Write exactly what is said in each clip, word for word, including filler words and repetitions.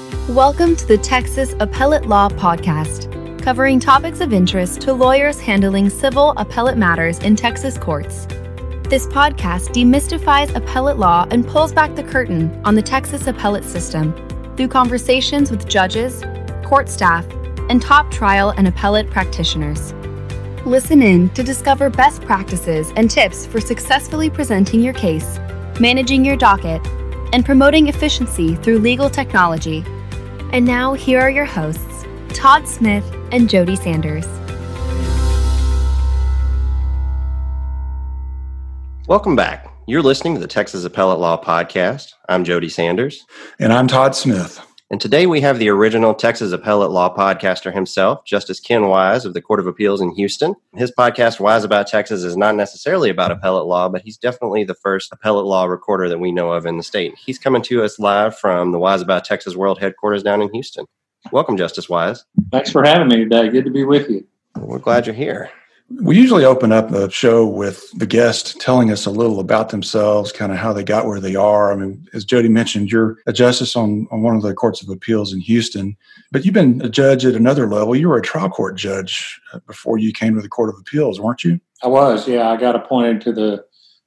Welcome to the Texas Appellate Law Podcast, covering topics of interest to lawyers handling civil appellate matters in Texas courts. This podcast demystifies appellate law and pulls back the curtain on the Texas appellate system through conversations with judges, court staff, and top trial and appellate practitioners. Listen in to discover best practices and tips for successfully presenting your case, managing your docket, and promoting efficiency through legal technology. And now, here are your hosts, Todd Smith and Jody Sanders. Welcome back. You're listening to the Texas Appellate Law Podcast. I'm Jody Sanders. And I'm Todd Smith. And today we have the original Texas Appellate Law podcaster himself, Justice Ken Wise of the Court of Appeals in Houston. His podcast, Wise About Texas, is not necessarily about appellate law, but he's definitely the first appellate law recorder that we know of in the state. He's coming to us live from the Wise About Texas World Headquarters down in Houston. Welcome, Justice Wise. Thanks for having me today. Good to be with you. We're glad you're here. We usually open up the show with the guest telling us a little about themselves, kind of how they got where they are. I mean, as Jody mentioned, you're a justice on, on one of the courts of appeals in Houston, but you've been a judge at another level. You were a trial court judge before you came to the Court of Appeals, weren't you? I was, yeah. I got appointed to the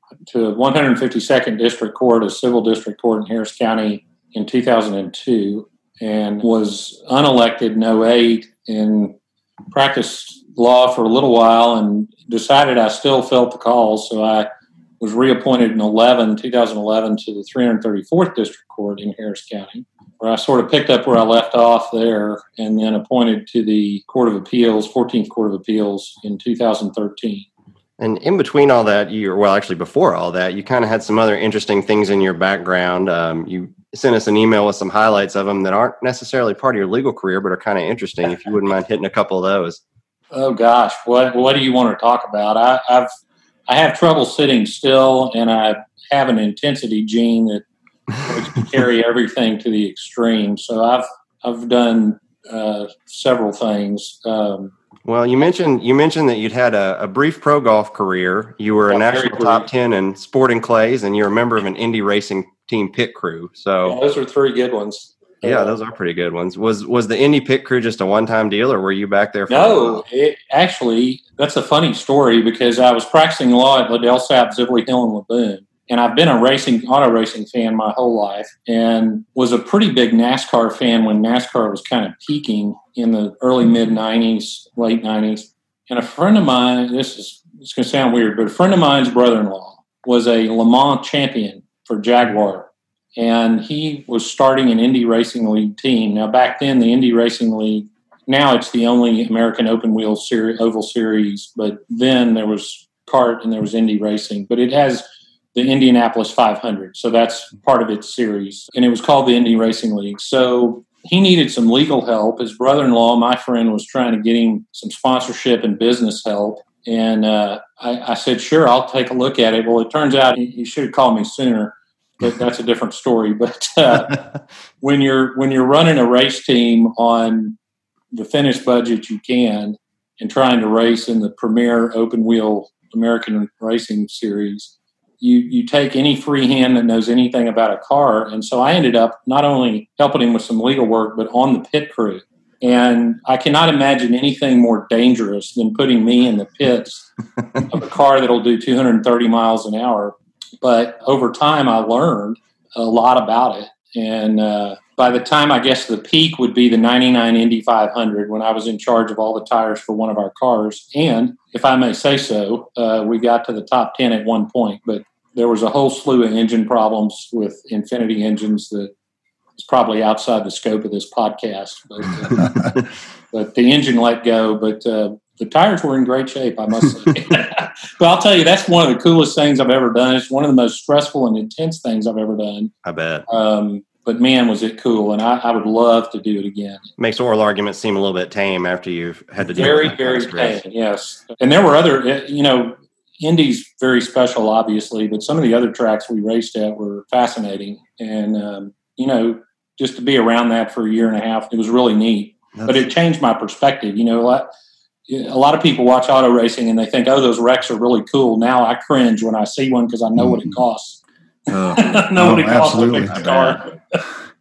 to one hundred fifty-second District Court, a civil district court in Harris County in two thousand two, and was unelected in oh eight and practiced law for a little while and decided I still felt the call. So I was reappointed in eleven, two thousand eleven to the three hundred thirty-fourth District Court in Harris County, where I sort of picked up where I left off there, and then appointed to the Court of Appeals, fourteenth Court of Appeals in two thousand thirteen. And in between all that, you well, actually before all that, you kind of had some other interesting things in your background. Um, you sent us an email with some highlights of them that aren't necessarily part of your legal career, but are kind of interesting. If you wouldn't mind hitting a couple of those. Oh gosh, what what do you want to talk about? I, I've I have trouble sitting still, and I have an intensity gene that can carry everything to the extreme. So I've I've done uh, several things. Um, well, you mentioned you mentioned that you'd had a, a brief pro golf career. You were a national top ten in sporting clays, and you're a member of an Indy racing team pit crew. So yeah, those are three good ones. Yeah, those are pretty good ones. Was was the Indy pit crew just a one-time deal, or were you back there for No, a while? It, actually, that's a funny story because I was practicing law at Liddell Sapp, Sibley Hill, and Laboon. And I've been a racing, auto racing fan my whole life, and was a pretty big NASCAR fan when NASCAR was kind of peaking in the early mid-nineties, late nineties. And a friend of mine, this is it's going to sound weird, but a friend of mine's brother-in-law was a Le Mans champion for Jaguar. And he was starting an Indy Racing League team. Now, back then, the Indy Racing League, now it's the only American open wheel series, oval series. But then there was kart and there was Indy Racing. But it has the Indianapolis five hundred. So that's part of its series. And it was called the Indy Racing League. So he needed some legal help. His brother-in-law, my friend, was trying to get him some sponsorship and business help. And uh, I, I said, sure, I'll take a look at it. Well, it turns out he, he should have called me sooner. But that's a different story. But uh, when you're when you're running a race team on the thinnest budget you can and trying to race in the premier open wheel American racing series, you you take any free hand that knows anything about a car. And so I ended up not only helping him with some legal work, but on the pit crew. And I cannot imagine anything more dangerous than putting me in the pits of a car that'll do two hundred thirty miles an hour. But over time, I learned a lot about it. And uh, by the time, I guess the peak would be the ninety-nine Indy five hundred when I was in charge of all the tires for one of our cars. And if I may say so, uh, we got to the top ten at one point. But there was a whole slew of engine problems with Infiniti engines that is probably outside the scope of this podcast. But, uh, but the engine let go. But uh, the tires were in great shape, I must say. But I'll tell you, that's one of the coolest things I've ever done. It's one of the most stressful and intense things I've ever done. I bet. Um, but man, was it cool. And I, I would love to do it again. Makes oral arguments seem a little bit tame after you've had to do very, it. Very, very tame, yes. And there were other, you know, Indy's very special, obviously, but some of the other tracks we raced at were fascinating. And, um, you know, just to be around that for a year and a half, it was really neat. That's... But it changed my perspective. You know, a lot of people watch auto racing and they think, oh, those wrecks are really cool. Now I cringe when I see one because I know mm-hmm. what it costs. Uh, I know no, what it costs to absolutely. fix a car.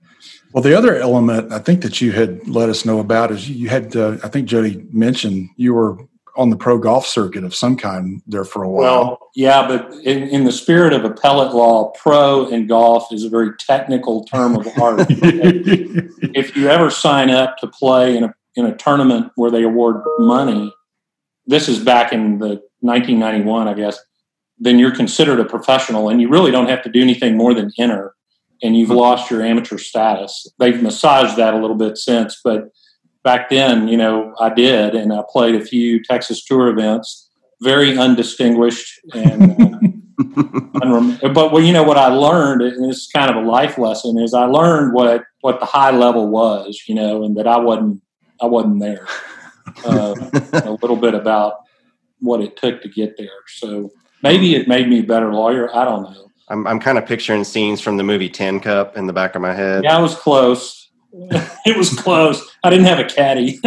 Well, the other element I think that you had let us know about is you had, uh, I think Jody mentioned you were on the pro golf circuit of some kind there for a while. Well, yeah, but in, in the spirit of appellate law, pro and golf is a very technical term of art. If you ever sign up to play in a in a tournament where they award money, this is back in the nineteen ninety-one, I guess, then you're considered a professional and you really don't have to do anything more than enter, and you've lost your amateur status. They've massaged that a little bit since, but back then, you know, I did, and I played a few Texas Tour events, very undistinguished. And, uh, unrem- but, well, you know, what I learned, and it's kind of a life lesson, is I learned what, what the high level was, you know, and that I wasn't, I wasn't there. Uh, a little bit about what it took to get there. So maybe it made me a better lawyer. I don't know. I'm, I'm kind of picturing scenes from the movie Tin Cup in the back of my head. Yeah, I was close. It was close. I didn't have a caddy.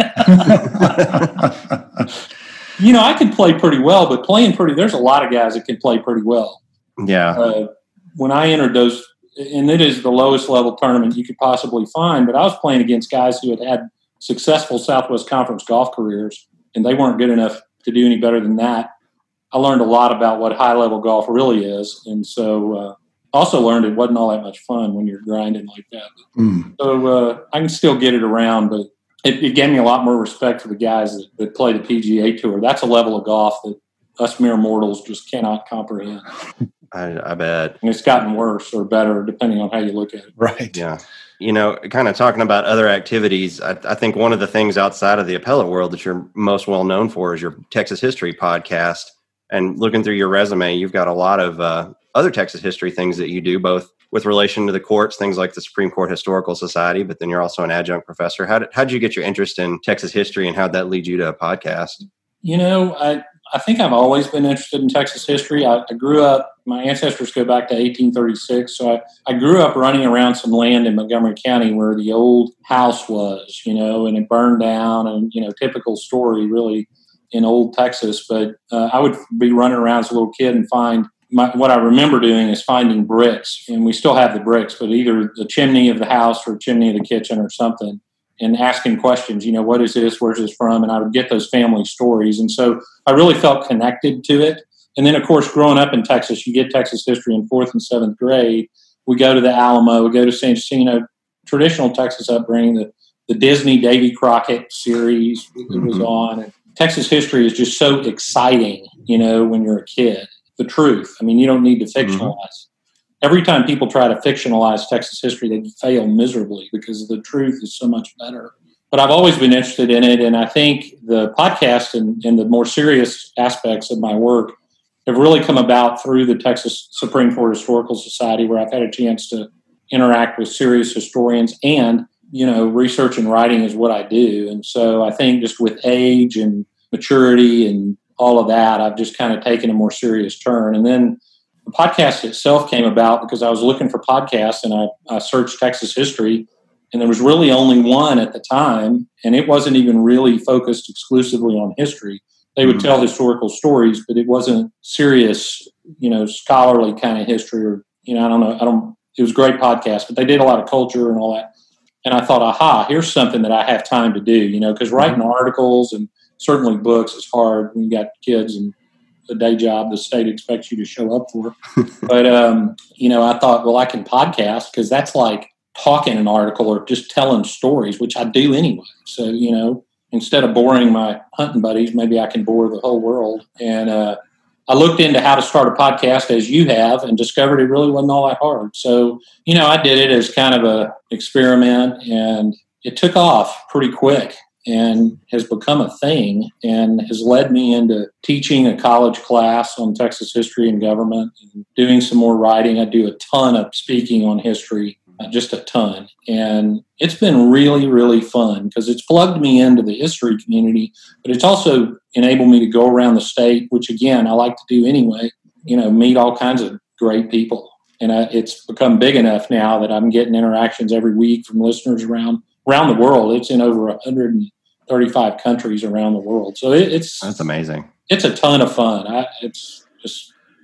You know, I could play pretty well, but playing pretty, there's a lot of guys that can play pretty well. Yeah. Uh, when I entered those, and it is the lowest level tournament you could possibly find, but I was playing against guys who had had successful Southwest Conference golf careers, and they weren't good enough to do any better than that. I learned a lot about what high level golf really is. And so, uh, also learned it wasn't all that much fun when you're grinding like that. Mm. So uh, I can still get it around, but it, it gave me a lot more respect for the guys that, that play the P G A Tour. That's a level of golf that us mere mortals just cannot comprehend. I, I bet. And it's gotten worse or better depending on how you look at it. Right. Yeah. You know, kind of talking about other activities, I, I think one of the things outside of the appellate world that you're most well known for is your Texas History podcast. And looking through your resume, you've got a lot of uh, other Texas history things that you do, both with relation to the courts, things like the Supreme Court Historical Society, but then you're also an adjunct professor. How did, how did you get your interest in Texas history, and how'd that lead you to a podcast? You know, I, I think I've always been interested in Texas history. I, I grew up, my ancestors go back to eighteen thirty-six, so I, I grew up running around some land in Montgomery County where the old house was, you know, and it burned down, and, you know, typical story really in old Texas. But uh, I would be running around as a little kid and find, my, what I remember doing is finding bricks, and we still have the bricks, but either the chimney of the house or chimney of the kitchen or something, and asking questions, you know, what is this? Where's this from? And I would get those family stories. And so I really felt connected to it. And then, of course, growing up in Texas, you get Texas history in fourth and seventh grade. We go to the Alamo, we go to San Jacinto, traditional Texas upbringing, the, the Disney Davy Crockett series mm-hmm. it was on. And Texas history is just so exciting, you know, when you're a kid. The truth. I mean, you don't need to fictionalize. Mm-hmm. Every time people try to fictionalize Texas history, they fail miserably because the truth is so much better. But I've always been interested in it, and I think the podcast and, and the more serious aspects of my work have really come about through the Texas Supreme Court Historical Society, where I've had a chance to interact with serious historians, and, you know, research and writing is what I do. And so I think just with age and maturity and all of that, I've just kind of taken a more serious turn. And then the podcast itself came about because I was looking for podcasts, and I, I searched Texas history, and there was really only one at the time, and it wasn't even really focused exclusively on history. They would mm-hmm. tell historical stories, but it wasn't serious, you know, scholarly kind of history, or, you know, I don't know. I don't, it was a great podcast, but they did a lot of culture and all that. And I thought, aha, here's something that I have time to do, you know, because writing mm-hmm. articles and certainly books is hard when you got kids and a day job the state expects you to show up for. But, um, you know, I thought, well, I can podcast because that's like talking an article or just telling stories, which I do anyway. So, you know, instead of boring my hunting buddies, maybe I can bore the whole world. And uh, I looked into how to start a podcast, as you have, and discovered it really wasn't all that hard. So, you know, I did it as kind of a experiment, and it took off pretty quick and has become a thing, and has led me into teaching a college class on Texas history and government, and doing some more writing. I do a ton of speaking on history, just a ton. And it's been really, really fun because it's plugged me into the history community, but it's also enabled me to go around the state, which, again, I like to do anyway, you know, meet all kinds of great people. And I, it's become big enough now that I'm getting interactions every week from listeners around around the world. It's in over one hundred thirty-five countries around the world. So it, it's that's amazing. It's a ton of fun. I, it's just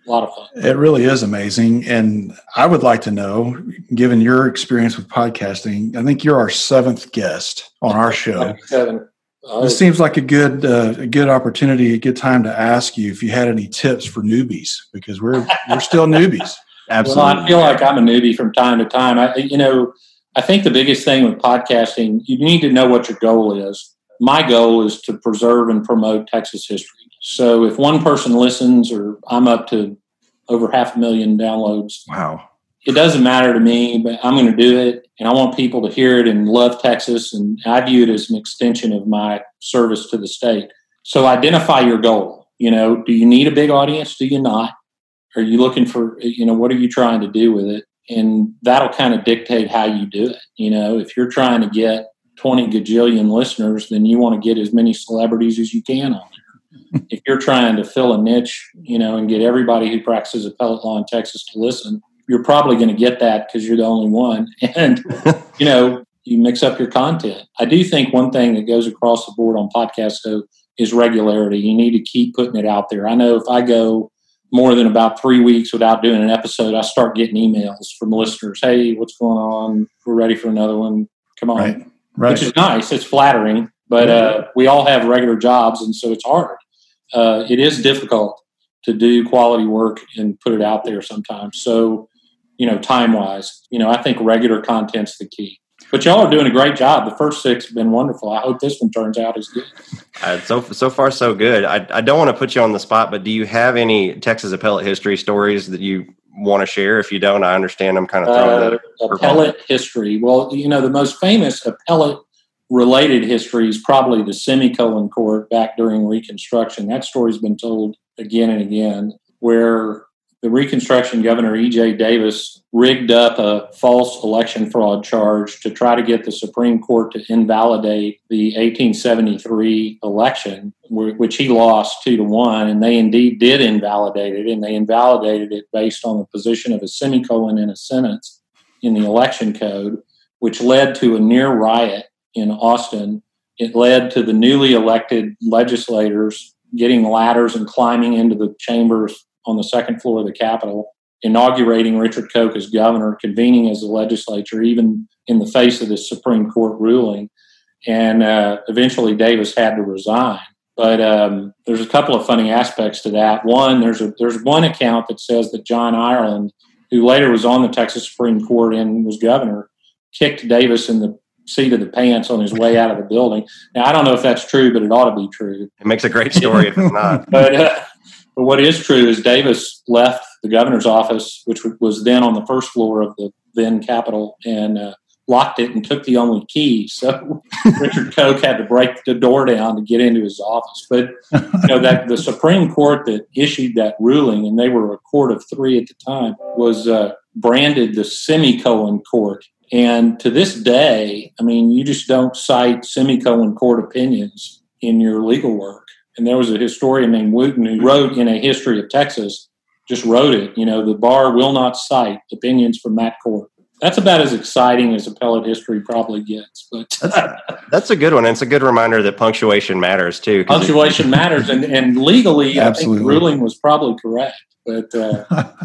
A lot of fun. It really is amazing. And I would like to know, given your experience with podcasting, I think you're our seventh guest on our show. Seven. Oh. This seems like a good uh, a good opportunity, a good time to ask you if you had any tips for newbies, because we're we're still newbies. Absolutely. Well, I feel like I'm a newbie from time to time. I, you know, I think the biggest thing with podcasting, you need to know what your goal is. My goal is to preserve and promote Texas history. So if one person listens, or I'm up to over half a million downloads, wow, it doesn't matter to me, but I'm going to do it. And I want people to hear it and love Texas. And I view it as an extension of my service to the state. So identify your goal. You know, do you need a big audience? Do you not? Are you looking for, you know, what are you trying to do with it? And that'll kind of dictate how you do it. You know, if you're trying to get twenty gajillion listeners, then you want to get as many celebrities as you can on there. If you're trying to fill a niche, you know, and get everybody who practices appellate law in Texas to listen, you're probably going to get that because you're the only one. And, you know, you mix up your content. I do think one thing that goes across the board on podcasts, though, is regularity. You need to keep putting it out there. I know if I go more than about three weeks without doing an episode, I start getting emails from listeners. Hey, what's going on? We're ready for another one. Come on. Right. Right. Which is nice. It's flattering, but uh, we all have regular jobs, and so it's hard. Uh, it is difficult to do quality work and put it out there sometimes. So, you know, time-wise, you know, I think regular content's the key. But y'all are doing a great job. The first six have been wonderful. I hope this one turns out as good. Uh, so so far, so good. I, I don't want to put you on the spot, but do you have any Texas appellate history stories that you want to share? If you don't, I understand. I'm kind of throwing uh, that. Appellate history. Well, you know, the most famous appellate-related history is probably the Semicolon Court back during Reconstruction. That story's been told again and again, where the Reconstruction Governor E J Davis rigged up a false election fraud charge to try to get the Supreme Court to invalidate the eighteen seventy-three election, which he lost two to one, and they indeed did invalidate it, and they invalidated it based on the position of a semicolon in a sentence in the election code, which led to a near riot in Austin. It led to the newly elected legislators getting ladders and climbing into the chambers on the second floor of the Capitol, inaugurating Richard Koch as governor, convening as the legislature, even in the face of this Supreme Court ruling. And uh, eventually Davis had to resign. But um, there's a couple of funny aspects to that. One, there's a there's one account that says that John Ireland, who later was on the Texas Supreme Court and was governor, kicked Davis in the seat of the pants on his way out of the building. Now, I don't know if that's true, but it ought to be true. It makes a great story if it's not. But uh, But what is true is Davis left the governor's office, which was then on the first floor of the then Capitol, and uh, locked it and took the only key. So Richard Koch had to break the door down to get into his office. But you know that the Supreme Court that issued that ruling, and they were a court of three at the time, was uh, branded the Semicolon Court. And to this day, I mean, you just don't cite Semicolon Court opinions in your legal work. And there was a historian named Wooten who wrote in A History of Texas, just wrote it, you know, the bar will not cite opinions from that court. That's about as exciting as appellate history probably gets. But that's, that's a good one. And it's a good reminder that punctuation matters, too. Punctuation it, matters. And, and legally, absolutely. I think the ruling was probably correct. But uh,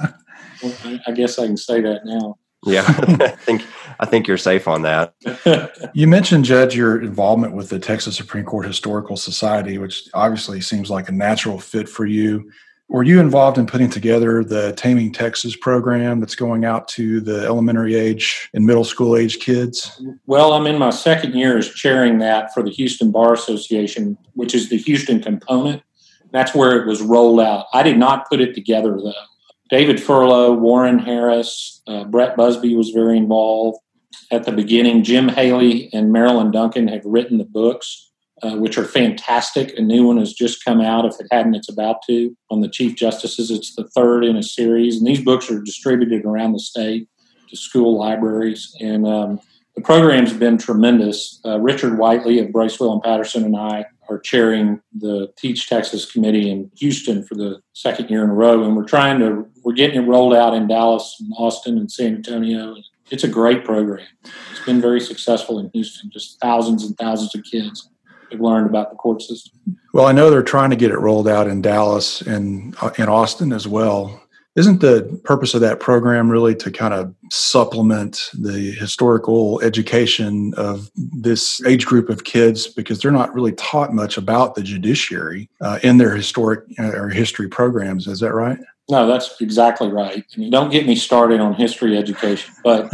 well, I, I guess I can say that now. Yeah, I think I think you're safe on that. You mentioned, Judge, your involvement with the Texas Supreme Court Historical Society, which obviously seems like a natural fit for you. Were you involved in putting together the Taming Texas program that's going out to the elementary age and middle school age kids? Well, I'm in my second year as chairing that for the Houston Bar Association, which is the Houston component. That's where it was rolled out. I did not put it together, though. David Furlow, Warren Harris, uh, Brett Busby was very involved at the beginning. Jim Haley and Marilyn Duncan have written the books, uh, which are fantastic. A new one has just come out. If it hadn't, it's about to. On the Chief Justices, it's the third in a series. And these books are distributed around the state to school libraries. And um, the program's been tremendous. Uh, Richard Whiteley of Bracewell and Patterson and I are chairing the Teach Texas Committee in Houston for the second year in a row. And we're trying to, we're getting it rolled out in Dallas and Austin and San Antonio. It's a great program. It's been very successful in Houston. Just thousands and thousands of kids have learned about the court system. Well, I know they're trying to get it rolled out in Dallas and uh, in Austin as well. Isn't the purpose of that program really to kind of supplement the historical education of this age group of kids, because they're not really taught much about the judiciary uh, in their historic uh, or history programs? Is that right? No, that's exactly right. I mean, don't get me started on history education. But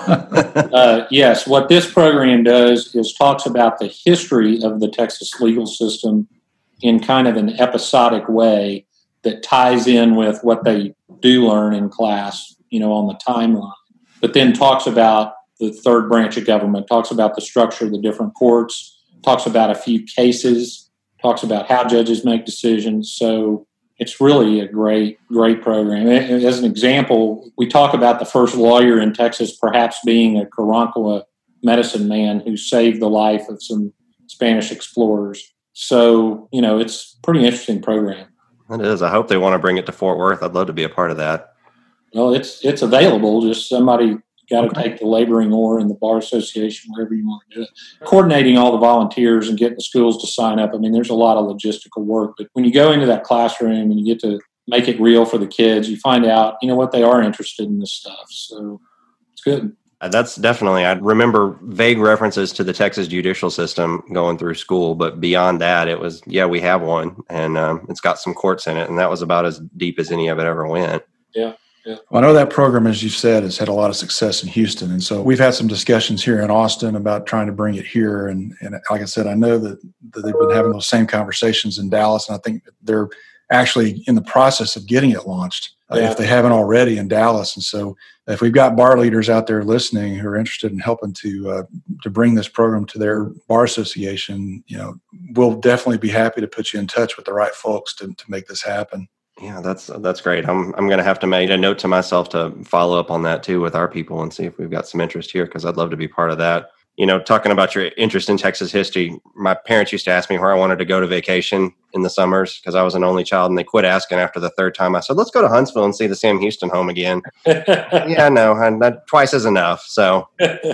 I, uh, yes, what this program does is talks about the history of the Texas legal system in kind of an episodic way that ties in with what they do learn in class, you know, on the timeline. But then talks about the third branch of government, talks about the structure of the different courts, talks about a few cases, talks about how judges make decisions. So it's really a great, great program. As an example, we talk about the first lawyer in Texas perhaps being a Karankawa medicine man who saved the life of some Spanish explorers. So, you know, it's a pretty interesting program. It is. I hope they want to bring it to Fort Worth. I'd love to be a part of that. Well, it's it's available. Just somebody got to okay. take the laboring oar in the Bar Association, wherever you want to do it. Coordinating all the volunteers and getting the schools to sign up. I mean, there's a lot of logistical work. But when you go into that classroom and you get to make it real for the kids, you find out, you know what, they are interested in this stuff. So it's good. That's definitely, I remember vague references to the Texas judicial system going through school, but beyond that, it was, yeah, we have one, and um, it's got some courts in it, and that was about as deep as any of it ever went. Yeah, yeah. Well, I know that program, as you said, has had a lot of success in Houston, and so we've had some discussions here in Austin about trying to bring it here, and, and like I said, I know that, that they've been having those same conversations in Dallas, and I think they're actually in the process of getting it launched, uh, yeah. if they haven't already, in Dallas. And so if we've got bar leaders out there listening who are interested in helping to uh, to bring this program to their bar association, you know, we'll definitely be happy to put you in touch with the right folks to, to make this happen. Yeah, that's that's great. I'm I'm going to have to make a note to myself to follow up on that too with our people and see if we've got some interest here, because I'd love to be part of that. You know, talking about your interest in Texas history, my parents used to ask me where I wanted to go to vacation in the summers because I was an only child, and they quit asking after the third time. I said, let's go to Huntsville and see the Sam Houston home again. yeah, no, and that twice is enough. So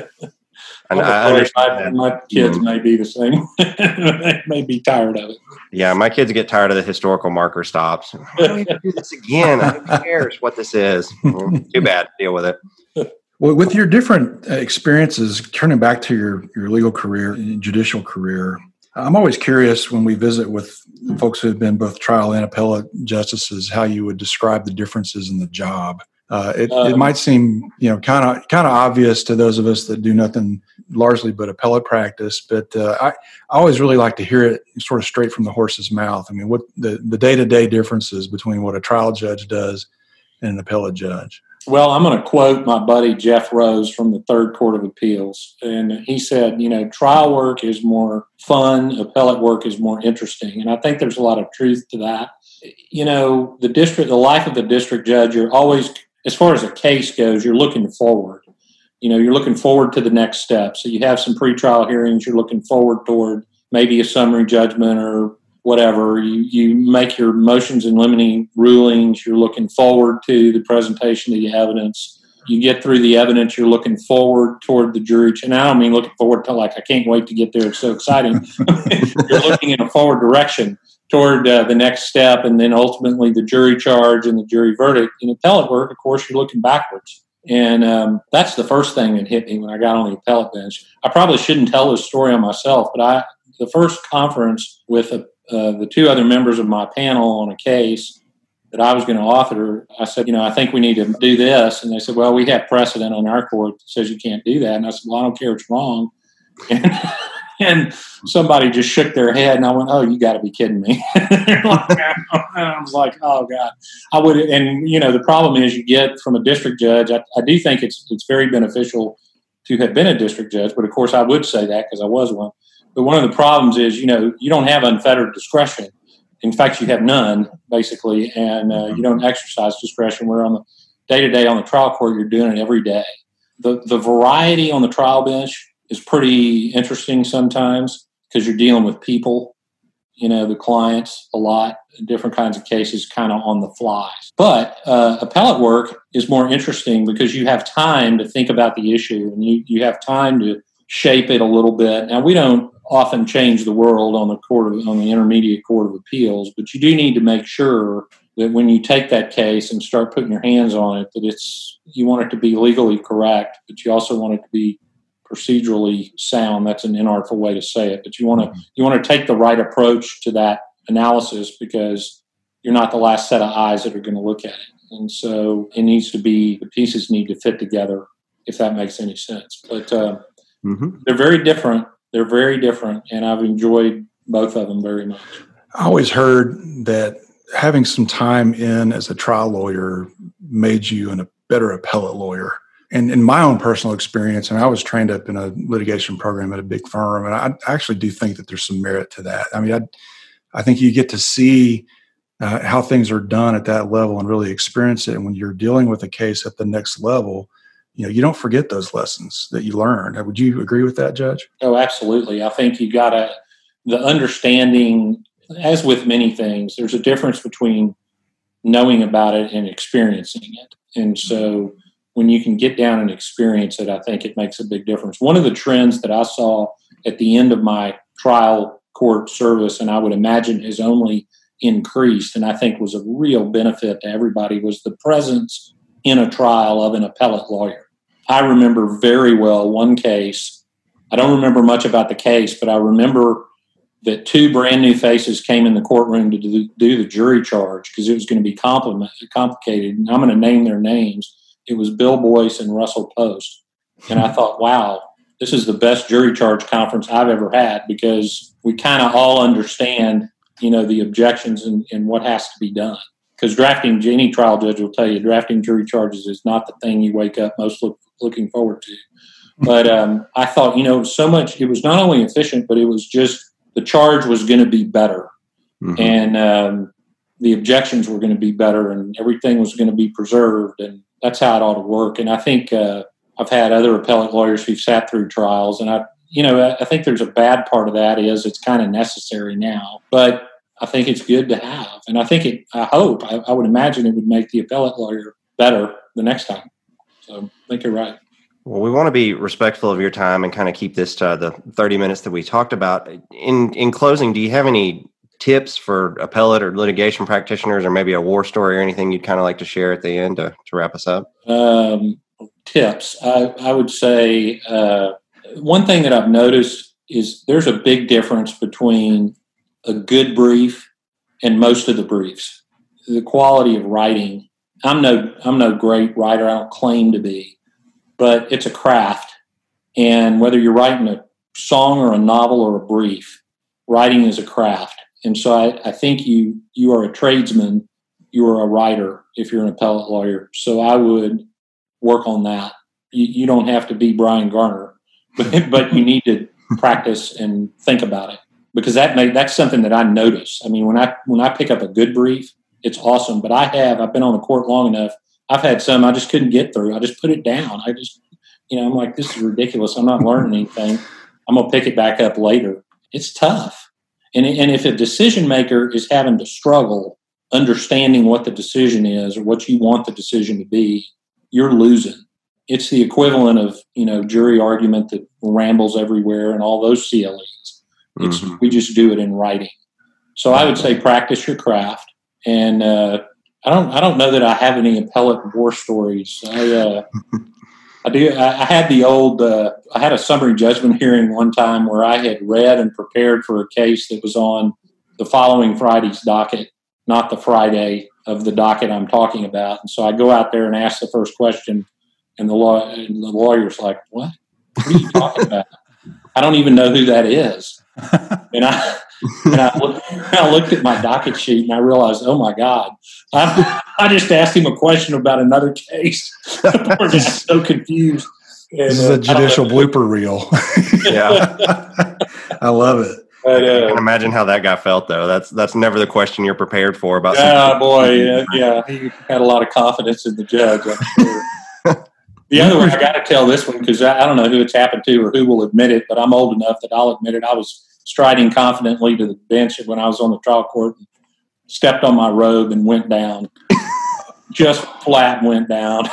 and I understand my, my kids mm-hmm. may be the same. They may be tired of it. Yeah, my kids get tired of the historical marker stops. Why do we have to do this again? Who cares what this is? Too bad. Deal with it. Well, with your different experiences, turning back to your, your legal career, judicial career, I'm always curious when we visit with folks who have been both trial and appellate justices, how you would describe the differences in the job. Uh, it, um, it might seem, you know, kind of kind of obvious to those of us that do nothing largely but appellate practice, but uh, I, I always really like to hear it sort of straight from the horse's mouth. I mean, what the, the day-to-day differences between what a trial judge does and an appellate judge. Well, I'm going to quote my buddy Jeff Rose from the Third Court of Appeals. And he said, you know, trial work is more fun, appellate work is more interesting. And I think there's a lot of truth to that. You know, the district, the life of the district judge, you're always, as far as a case goes, you're looking forward. You know, you're looking forward to the next step. So you have some pretrial hearings, you're looking forward toward maybe a summary judgment or whatever. You you make your motions and limine rulings. You're looking forward to the presentation of the evidence. You get through the evidence. You're looking forward toward the jury. And I don't mean looking forward to like, I can't wait to get there. It's so exciting. You're looking in a forward direction toward uh, the next step, and then ultimately the jury charge and the jury verdict. In appellate work, of course, you're looking backwards. And um, that's the first thing that hit me when I got on the appellate bench. I probably shouldn't tell this story on myself, but I the first conference with a Uh, the two other members of my panel on a case that I was going to author, I said, you know, I think we need to do this. And they said, well, we have precedent on our court that says you can't do that. And I said, well, I don't care, it's wrong. And, and somebody just shook their head, and I went, oh, you got to be kidding me. And I was like, oh, God. I would, and, you know, the problem is you get from a district judge, I, I do think it's it's very beneficial to have been a district judge, but of course I would say that because I was one. But one of the problems is, you know, you don't have unfettered discretion. In fact, you have none, basically, and uh, you don't exercise discretion. Where on the day-to-day on the trial court, you're doing it every day. The the variety on the trial bench is pretty interesting sometimes because you're dealing with people, you know, the clients a lot, different kinds of cases kind of on the fly. But uh, appellate work is more interesting because you have time to think about the issue, and you, you have time to shape it a little bit. Now, we don't often change the world on the court of, on the Intermediate Court of Appeals, but you do need to make sure that when you take that case and start putting your hands on it, that it's you want it to be legally correct, but you also want it to be procedurally sound. That's an inartful way to say it, but you want to you want to take the right approach to that analysis, because you're not the last set of eyes that are going to look at it. And so it needs to be, the pieces need to fit together, if that makes any sense. But uh, mm-hmm. they're very different. They're very different, and I've enjoyed both of them very much. I always heard that having some time in as a trial lawyer made you a better appellate lawyer. And in my own personal experience, and I was trained up in a litigation program at a big firm, and I actually do think that there's some merit to that. I mean, I, I think you get to see uh, how things are done at that level and really experience it. And when you're dealing with a case at the next level, you know, you don't forget those lessons that you learned. Would you agree with that, Judge? Oh, absolutely. I think you got to, the understanding, as with many things, there's a difference between knowing about it and experiencing it. And so when you can get down and experience it, I think it makes a big difference. One of the trends that I saw at the end of my trial court service, and I would imagine has only increased, and I think was a real benefit to everybody, was the presence in a trial of an appellate lawyer. I remember very well one case. I don't remember much about the case, but I remember that two brand new faces came in the courtroom to do, do the jury charge, because it was going to be complicated. And I'm going to name their names. It was Bill Boyce and Russell Post. And I thought, wow, this is the best jury charge conference I've ever had, because we kind of all understand, you know, the objections and, and what has to be done. Because drafting, any trial judge will tell you, drafting jury charges is not the thing you wake up most look, looking forward to. But um, I thought, you know, so much, it was not only efficient, but it was just, the charge was going to be better. Mm-hmm. And um, the objections were going to be better, and everything was going to be preserved. And that's how it ought to work. And I think uh, I've had other appellate lawyers who've sat through trials, and I, you know, I think there's a bad part of that is it's kind of necessary now, but I think it's good to have. And I think it, I hope, I, I would imagine it would make the appellate lawyer better the next time. So I think you're right. Well, we want to be respectful of your time and kind of keep this to the thirty minutes that we talked about. In in closing, do you have any tips for appellate or litigation practitioners, or maybe a war story or anything you'd kind of like to share at the end to, to wrap us up? Um, tips. I, I would say uh, one thing that I've noticed is there's a big difference between a good brief and most of the briefs. The quality of writing. I'm no I'm no great writer. I don't claim to be. But it's a craft, and whether you're writing a song or a novel or a brief, writing is a craft. And so I, I think you you are a tradesman, you are a writer if you're an appellate lawyer. So I would work on that. You, you don't have to be Brian Garner, but, but you need to practice and think about it, because that may, that's something that I notice. I mean, when I when I pick up a good brief, it's awesome. But I have I've been on the court long enough. I've had some I just couldn't get through. I just put it down. I just, you know, I'm like, this is ridiculous. I'm not learning anything. I'm going to pick it back up later. It's tough. And, and if a decision maker is having to struggle understanding what the decision is or what you want the decision to be, you're losing. It's the equivalent of, you know, jury argument that rambles everywhere and all those C L Es. It's, mm-hmm. We just do it in writing. So I would say practice your craft. And, uh, I don't. I don't know that I have any appellate war stories. I, uh, I do. I, I had the old. Uh, I had a summary judgment hearing one time where I had read and prepared for a case that was on the following Friday's docket, not the Friday of the docket I'm talking about. And so I go out there and ask the first question, and the law. And the lawyer's like, "What? What are you talking about? I don't even know who that is." And I. And I looked, I looked at my docket sheet and I realized, oh my God, I, I just asked him a question about another case. We're just so confused. And, this is a judicial blooper reel. Yeah. I love it. But, uh, I can imagine how that guy felt, though. That's that's never the question you're prepared for about. Yeah, boy, yeah, yeah, he had a lot of confidence in the judge, I'm sure. The other one, I got to tell this one because I, I don't know who it's happened to or who will admit it, but I'm old enough that I'll admit it. I was striding confidently to the bench when I was on the trial court, and stepped on my robe and went down. Just flat went down.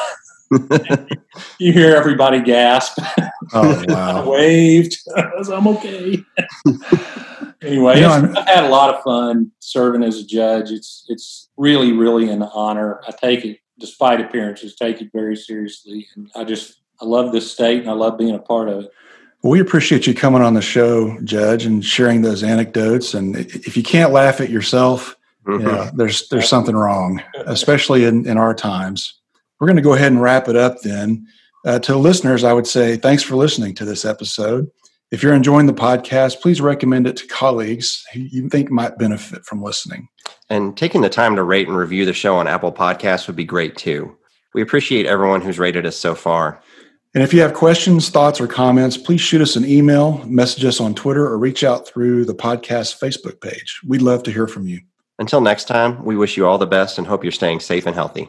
You hear everybody gasp. Oh, wow. I waved. I was, I'm okay. Anyway, You know, it's- I'm- I've had a lot of fun serving as a judge. It's it's really, really an honor. I take it, despite appearances, take it very seriously. And I just, I love this state and I love being a part of it. Well, we appreciate you coming on the show, Judge, and sharing those anecdotes. And if you can't laugh at yourself, Mhm. you know, there's there's something wrong, especially in, in our times. We're going to go ahead and wrap it up then. Uh, to listeners, I would say thanks for listening to this episode. If you're enjoying the podcast, please recommend it to colleagues who you think might benefit from listening. And taking the time to rate and review the show on Apple Podcasts would be great too. We appreciate everyone who's rated us so far. And if you have questions, thoughts, or comments, please shoot us an email, message us on Twitter, or reach out through the podcast Facebook page. We'd love to hear from you. Until next time, we wish you all the best and hope you're staying safe and healthy.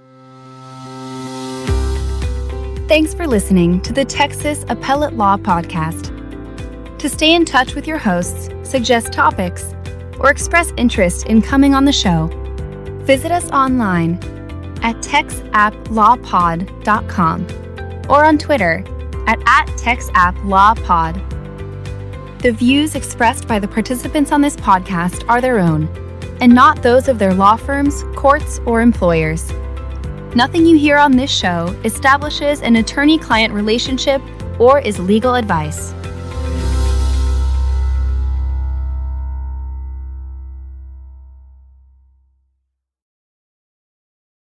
Thanks for listening to the Texas Appellate Law Podcast. To stay in touch with your hosts, suggest topics, or express interest in coming on the show, visit us online at tex app law pod dot com or on Twitter at, at texapplawpod. The views expressed by the participants on this podcast are their own, and not those of their law firms, courts, or employers. Nothing you hear on this show establishes an attorney-client relationship or is legal advice.